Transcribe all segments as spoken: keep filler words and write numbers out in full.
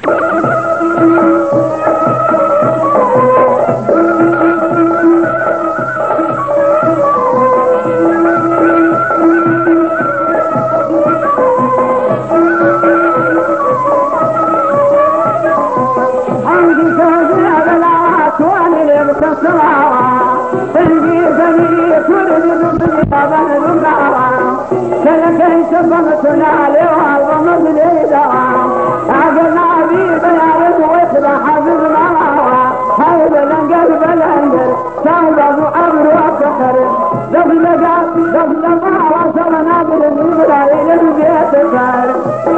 سبقتنا لوالله مبليدا عقلنا بي بيان ويتبع حفظنا هيدا لنقل بلنقل سايبه وعمر وفخر دخل قال دخل ما وصلنا بالمبرا الى البيت الفارق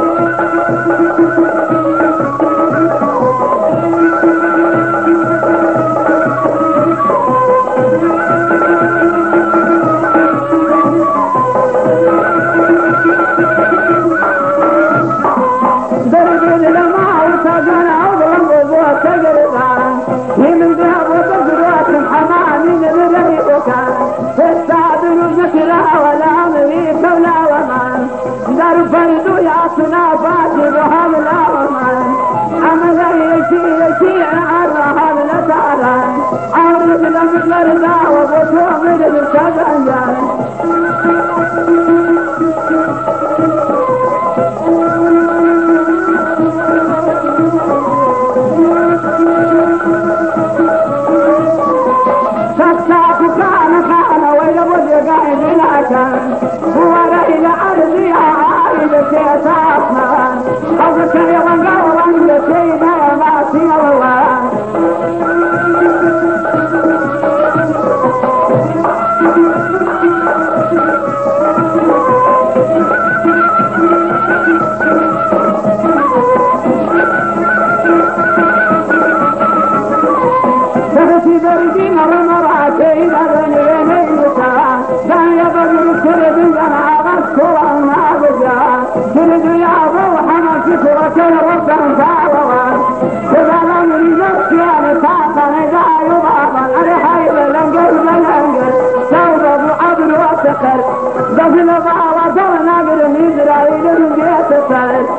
دخل ضاوة ونقل من إسرائيل البيت الثالث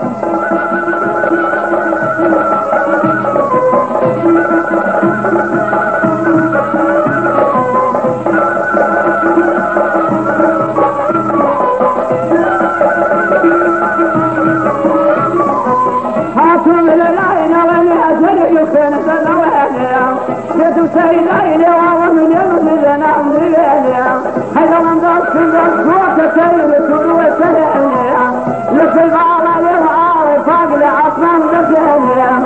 حاكم للعين ولأجل يخين سنوانيا كتو سيدين ومن يمن لنا أمريانيا هذا من ذلك ذلك سيد كروة سيئنيا لكي غالا يرعى وفاقل عصمان ذكينيا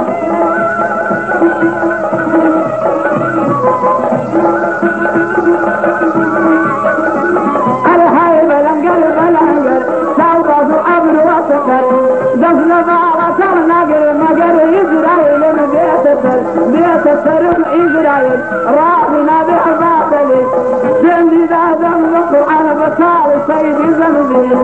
الهيب لنقل بلنقل سوضة أبر وسكر دخل ضاغة نقل مقر إسرائيل من بيت السر بيت السر إسرائيل راضنا بحباطلي جندي ذا ذنب القرآن بطال سيد ذنبي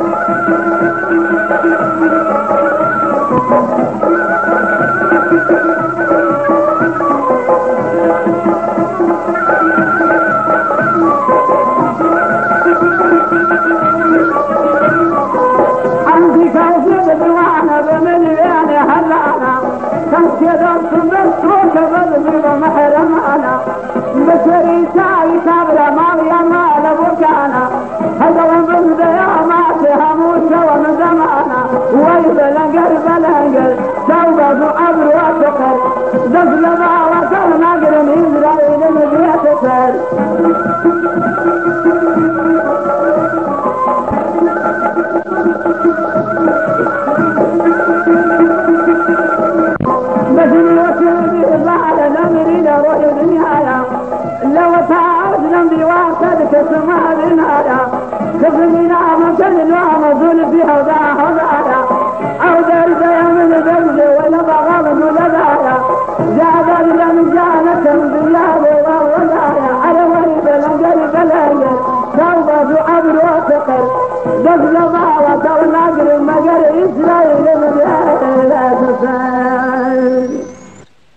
عندي كوفيد بوانا بمليان هلانا كنت صبرت وكبد بمحرمانا بشري ساي كابرا ماليا مال بكانا هذا ومن ديامات هموت ومن زمانا ويد لنقر بلنقر توبة أبر وسكر دخل ما وصل نقر من إسرائيل البيت السر بدل وسيدي بعد نمرين روح النهاية لو تعرف لم بواسطك سماء النهاية كفننا مكان الوهم ظل فيها وضعها وضعها أو درد من درد ولا بغض ملدايا جاد لم جانت بالله وضعها على ورد لنقل بلنقل توبة عبر وسكر دخل ضاوة ونقر مقر إسرائيل من لا تسال